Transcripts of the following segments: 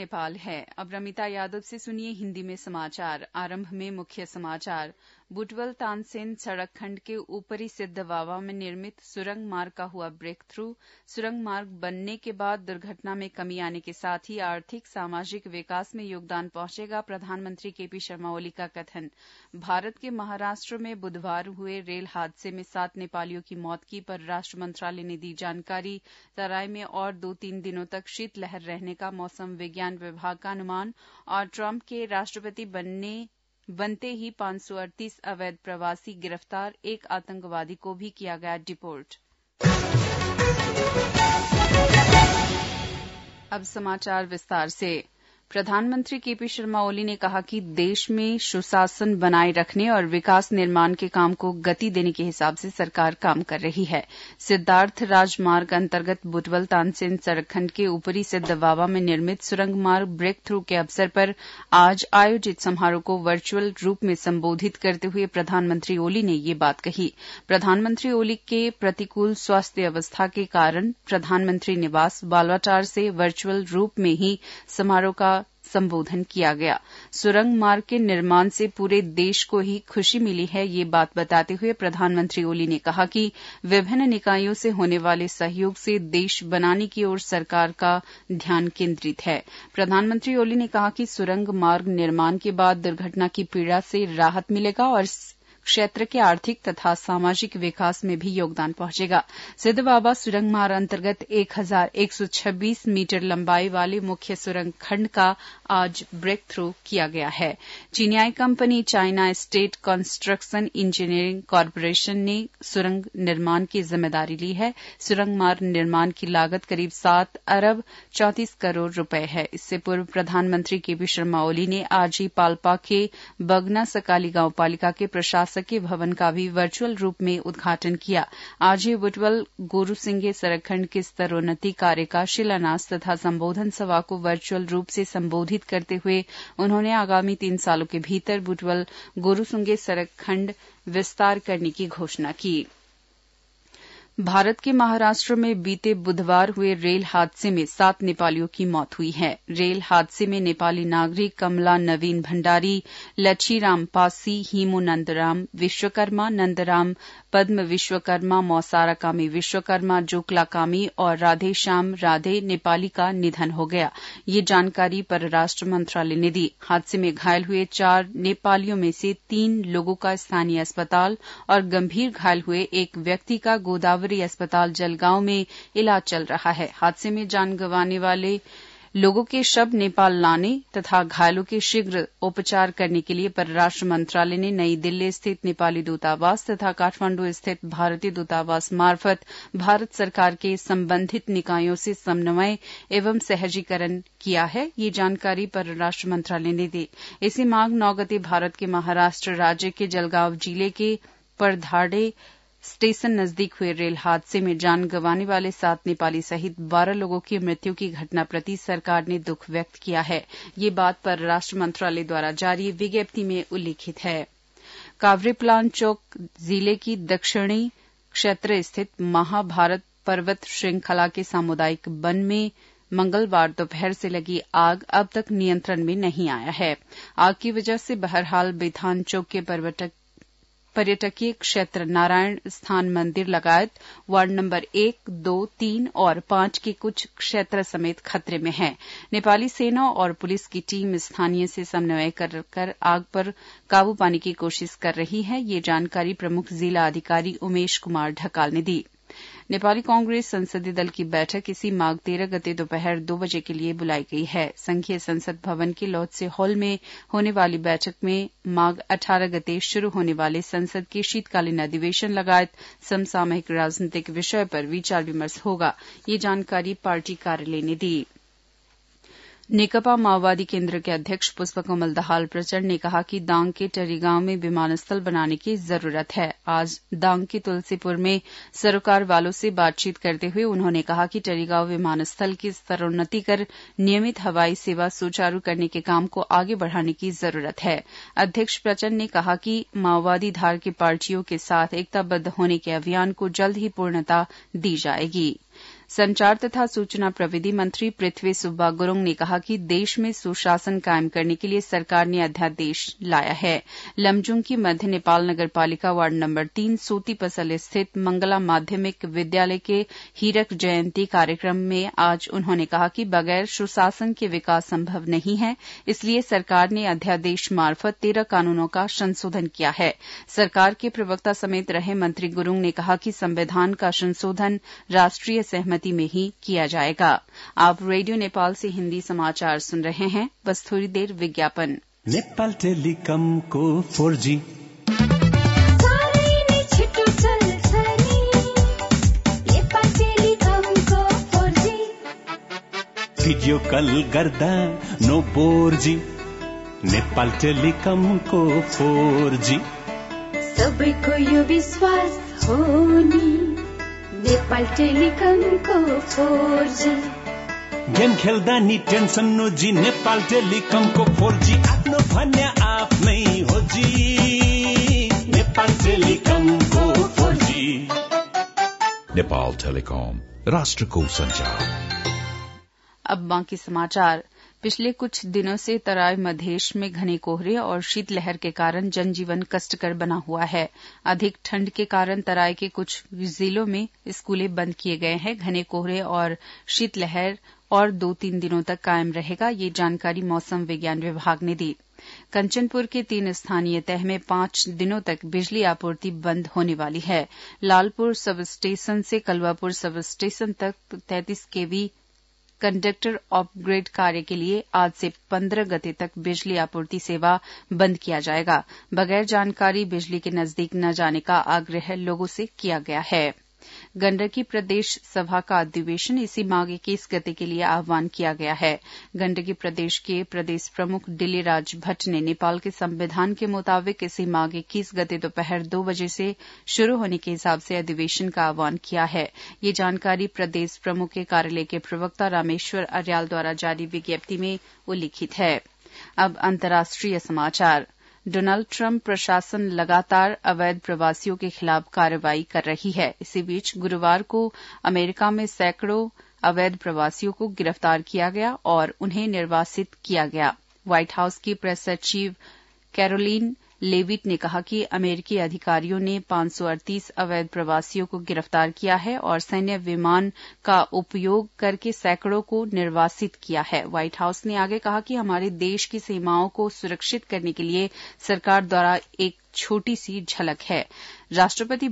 नेपाल है। अब रमिता यादव से सुनिए हिंदी में समाचार। आरंभ में मुख्य समाचार। बुटवल तानसेन सड़क खंड के ऊपरी सिद्धवावा में निर्मित सुरंग मार्ग का हुआ ब्रेक थ्रू। सुरंग मार्ग बनने के बाद दुर्घटना में कमी आने के साथ ही आर्थिक सामाजिक विकास में योगदान पहुंचेगा, प्रधानमंत्री केपी शर्मा ओली का कथन। भारत के महाराष्ट्र में बुधवार हुए रेल हादसे में 7 नेपालियों की मौत की परराष्ट्र मंत्रालय ने दी जानकारी। तराई में और 2-3 दिनों तक शीतलहर रहने का मौसम विज्ञान विभाग का अनुमान। और ट्रंप के राष्ट्रपति बनते ही 538 अवैध प्रवासी गिरफ्तार, एक आतंकवादी को भी किया गया डिपोर्ट। अब समाचार विस्तार से। प्रधानमंत्री केपी शर्मा ओली ने कहा कि देश में सुशासन बनाए रखने और विकास निर्माण के काम को गति देने के हिसाब से सरकार काम कर रही है। सिद्धार्थ राजमार्ग अंतर्गत बुटवल तानसेन सड़क खंड के ऊपरी सिद्धवावा में निर्मित सुरंग मार्ग ब्रेक थ्रू के अवसर पर आज आयोजित समारोह को वर्चुअल रूप में संबोधित करते हुए प्रधानमंत्री ओली ने ये बात कही। प्रधानमंत्री ओली के प्रतिकूल स्वास्थ्य अवस्था के कारण प्रधानमंत्री निवास बालवाटार से वर्चुअल रूप में ही समारोह का संबोधन किया गया। सुरंग मार्ग के निर्माण से पूरे देश को ही खुशी मिली है, ये बात बताते हुए प्रधानमंत्री ओली ने कहा कि विभिन्न निकायों से होने वाले सहयोग से देश बनाने की ओर सरकार का ध्यान केंद्रित है। प्रधानमंत्री ओली ने कहा कि सुरंग मार्ग निर्माण के बाद दुर्घटना की पीड़ा से राहत मिलेगा और क्षेत्र के आर्थिक तथा सामाजिक विकास में भी योगदान पहुंचेगा। सिद्धवावा सुरंग मार्ग अंतर्गत 1126 मीटर लंबाई वाले मुख्य सुरंग खंड का आज ब्रेक थ्रू किया गया है। चीनियाई company China state construction engineering corporation ने सुरंग निर्माण की जिम्मेदारी ली है। सुरंग मार्ग निर्माण की लागत करीब 7 अरब 34 करोड़ रुपए है। इससे पूर्व प्रधानमंत्री केपी शर्मा ओली ने आज ही पाल्पा के बगना सकाली गांव पालिका के प्रशासक के भवन का भी वर्चुअल रूप में उद्घाटन किया। आज ही बुटवल गोरूसिंगे सड़क खंड के स्तरोन्नति कार्य का शिलान्यास तथा संबोधन सभा को वर्चुअल रूप से संबोधित करते हुए उन्होंने आगामी 3 सालों के भीतर बुटवल गोरूसिंगे सड़क खंड विस्तार करने की घोषणा की। भारत के महाराष्ट्र में बीते बुधवार हुए रेल हादसे में 7 नेपालियों की मौत हुई है। रेल हादसे में नेपाली नागरिक कमला नवीन भण्डारी, लच्छीराम पासी, हिमू नंदराम विश्वकर्मा, नंदराम पद्म विश्वकर्मा, मौसारा कामी विश्वकर्मा, जोकला कामी और राधेश्याम राधे नेपाली का निधन हो गया। ये जानकारी परराष्ट्र मंत्रालय ने दी। हादसे में घायल हुए 4 नेपालियों में से 3 लोगों का स्थानीय अस्पताल और गंभीर घायल हुए एक व्यक्ति का गोदावरी अस्पताल जलगांव में इलाज चल रहा है। हादसे में जान गंवाने वाले लोगों के शव नेपाल लाने तथा घायलों के शीघ्र उपचार करने के लिए परराष्ट्र मंत्रालय ने नई दिल्ली स्थित नेपाली दूतावास तथा काठमांडू स्थित भारतीय दूतावास मार्फत भारत सरकार के संबंधित निकायों से समन्वय एवं सहजीकरण किया है। ये जानकारी परराष्ट्र मंत्रालय ने दी। इसी मांग 9 गते भारत के महाराष्ट्र राज्य के जलगांव जिले के परधाड़े स्टेशन नजदीक हुए रेल हादसे में जान गंवाने वाले 7 नेपाली सहित 12 लोगों की मृत्यु की घटना प्रति सरकार ने दुख व्यक्त किया है। ये बात परराष्ट्र मंत्रालय द्वारा जारी विज्ञप्ति में उल्लिखित है। कावरेपलान चौक जिले की दक्षिणी क्षेत्र स्थित महाभारत पर्वत श्रृंखला के सामुदायिक वन में मंगलवार दोपहर से लगी आग अब तक नियंत्रण में नहीं आया है। आग की वजह से बहरहाल बिथान चौक के पर्यटकीय क्षेत्र नारायण स्थान मंदिर लगायत वार्ड नंबर 1, 2, 3 और 5 के कुछ क्षेत्र समेत खतरे में है। नेपाली सेना और पुलिस की टीम स्थानीय से समन्वय कर आग पर काबू पाने की कोशिश कर रही है। ये जानकारी प्रमुख जिला अधिकारी उमेश कुमार ढकाल ने दी। नेपाली कांग्रेस संसदीय दल की बैठक इसी माघ 13 गते दोपहर 2 बजे के लिए बुलाई गई है। संघीय संसद भवन के लौत्से हॉल में होने वाली बैठक में माघ 18 गते शुरू होने वाले संसद के शीतकालीन अधिवेशन लगायत समसामयिक राजनीतिक विषय पर विचार विमर्श होगा। ये जानकारी पार्टी कार्यालय ने दी। नेकपा माओवादी केंद्र के अध्यक्ष पुष्पकमल दाहाल प्रचंड ने कहा कि दांग के टरीगांव में विमानस्थल बनाने की जरूरत है। आज दांग के तुलसीपुर में सरोकार वालों से बातचीत करते हुए उन्होंने कहा कि टरीगांव विमानस्थल की स्तरोन्नति कर नियमित हवाई सेवा सुचारू करने के काम को आगे बढ़ाने की जरूरत है। अध्यक्ष प्रचंड ने कहा कि माओवादी धार की पार्टियों के साथ एकताबद्ध होने के अभियान को जल्द ही पूर्णता दी जाएगी। संचार तथा सूचना प्रविधि मंत्री पृथ्वी सुब्बा गुरुंग ने कहा कि देश में सुशासन कायम करने के लिए सरकार ने अध्यादेश लाया है। लमजुंग की मध्य नेपाल नगरपालिका वार्ड नंबर 3 सोतीपसल स्थित मंगला माध्यमिक विद्यालय के हीरक जयंती कार्यक्रम में आज उन्होंने कहा कि बगैर सुशासन के विकास संभव नहीं है, इसलिए सरकार ने अध्यादेश मार्फत 13 कानूनों का संशोधन किया है। सरकार के प्रवक्ता समेत रहे मंत्री गुरुंग ने कहा कि संविधान का संशोधन राष्ट्रीय सहमति में ही किया जाएगा। आप रेडियो नेपाल से हिंदी समाचार सुन रहे हैं। बस थोड़ी देर विज्ञापन। नेपाल टेलिकम को 4G भिडियो कल गर्दा नो बोर्जी। नेपाल टेलिकम को 4G सबैको यो विश्वास हो नि। नेपाल टेलिकमको 4G गेम खेल्दा नि टेन्सन नोजी। नेपाल टेलिकमको 4G आफ्नो भन्या आफ्नै हो जी। नेपाल टेलिकमको 4G। नेपाल टेलिकम राष्ट्रको संचार। अब बाकी समाचार। पिछले कुछ दिनों से तराई मधेश में घने कोहरे और शीतलहर के कारण जनजीवन कष्टकर बना हुआ है। अधिक ठंड के कारण तराई के कुछ जिलों में स्कूलें बंद किए गए हैं। घने कोहरे और शीतलहर और 2-3 दिनों तक कायम रहेगा, ये जानकारी मौसम विज्ञान विभाग ने दी। कंचनपुर के 3 स्थानीय तह में 5 दिनों तक बिजली आपूर्ति बंद होने वाली है। लालपुर सब स्टेशन से कलवापुर सब स्टेशन तक 33 kV कंडक्टर अपग्रेड कार्य के लिए आज से 15 गते तक बिजली आपूर्ति सेवा बंद किया जाएगा। बगैर जानकारी बिजली के नजदीक न जाने का आग्रह लोगों से किया गया है। गंडकी प्रदेश सभा का अधिवेशन इसी माह 21 गते के लिए आह्वान किया गया है। गंडकी प्रदेश के प्रदेश प्रमुख दिल्लीराज भट्ट ने नेपाल के संविधान के मुताबिक इसी माह 21 गते दोपहर 2 बजे से शुरू होने के हिसाब से अधिवेशन का आह्वान किया है। ये जानकारी प्रदेश प्रमुख के कार्यालय के प्रवक्ता रामेश्वर अर्याल द्वारा जारी विज्ञप्ति में उल्लिखित है। अब अंतर्राष्ट्रीय समाचार। डोनाल्ड ट्रंप प्रशासन लगातार अवैध प्रवासियों के खिलाफ कार्रवाई कर रही है। इसी बीच गुरुवार को अमेरिका में सैकड़ों अवैध प्रवासियों को गिरफ्तार किया गया और उन्हें निर्वासित किया गया। व्हाइट हाउस की प्रेस सचिव कैरोलिन लेविट ने कहा कि अमेरिकी अधिकारियों ने 538 अवैध प्रवासियों को गिरफ्तार किया है और सैन्य विमान का उपयोग करके सैकड़ों को निर्वासित किया है। व्हाइट हाउस ने आगे कहा कि हमारे देश की सीमाओं को सुरक्षित करने के लिए सरकार द्वारा एक छोटी सी झलक है। राष्ट्रपति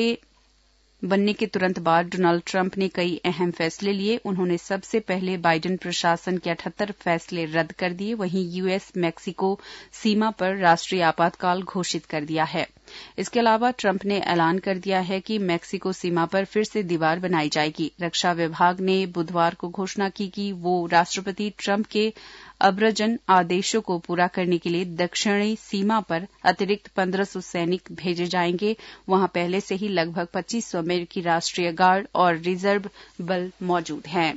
बनने के तुरंत बाद डोनाल्ड ट्रंप ने कई अहम फैसले लिए। उन्होंने सबसे पहले बाइडेन प्रशासन के 78 फैसले रद्द कर दिए। वहीं यूएस मैक्सिको सीमा पर राष्ट्रीय आपातकाल घोषित कर दिया है। इसके अलावा ट्रंप ने ऐलान कर दिया है कि मैक्सिको सीमा पर फिर से दीवार बनाई जाएगी। रक्षा विभाग ने बुधवार को घोषणा की कि वो राष्ट्रपति ट्रंप के अब्रजन आदेशों को पूरा करने के लिए दक्षिणी सीमा पर अतिरिक्त 1500 सैनिक भेजे जाएंगे। वहां पहले से ही लगभग 2500 अमेरिकी राष्ट्रीय गार्ड और रिजर्व बल मौजूद हैं।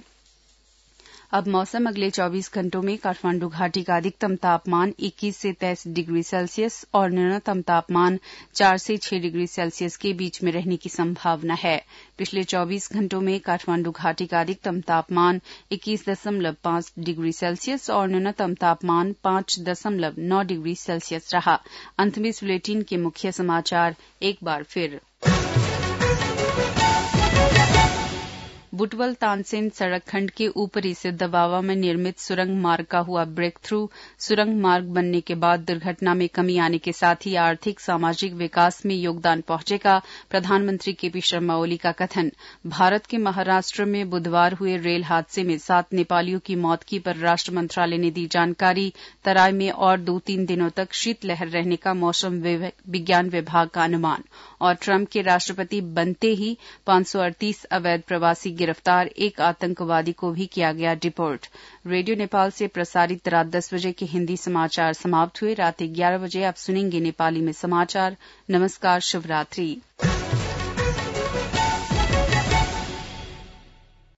अब मौसम। अगले 24 घंटों में काठमांडू घाटी का अधिकतम तापमान 21 से 23 डिग्री सेल्सियस और न्यूनतम तापमान 4 से 6 डिग्री सेल्सियस के बीच में रहने की संभावना है। पिछले 24 घंटों में काठमांडू घाटी का अधिकतम तापमान 21.5 डिग्री सेल्सियस और न्यूनतम तापमान 5.9 डिग्री सेल्सियस रहा। अंत में इस बुलेटिन के मुख्य समाचार एक बार फिर। बुटवल तानसेन सड़क खंड के ऊपरी से दबावा में निर्मित सुरंग मार्ग का हुआ ब्रेक थ्रू। सुरंग मार्ग बनने के बाद दुर्घटना में कमी आने के साथ ही आर्थिक सामाजिक विकास में योगदान पहुंचेगा। प्रधानमंत्री केपी शर्मा ओली का कथन। भारत के महाराष्ट्र में बुधवार हुए रेल हादसे में 7 नेपालियों की मौत की परराष्ट्र मंत्रालय ने दी जानकारी। तराई में और 2-3 दिनों तक शीतलहर रहने का मौसम विज्ञान विभाग का अनुमान। और ट्रंप के राष्ट्रपति बनते ही 538 अवैध प्रवासी गिरफ्तार, एक आतंकवादी को भी किया गया डिपोर्ट। रेडियो नेपाल से प्रसारित रात 10 बजे के हिंदी समाचार समाप्त हुए। रात 11 बजे आप सुनेंगे नेपाली में समाचार। नमस्कार, शुभ रात्रि।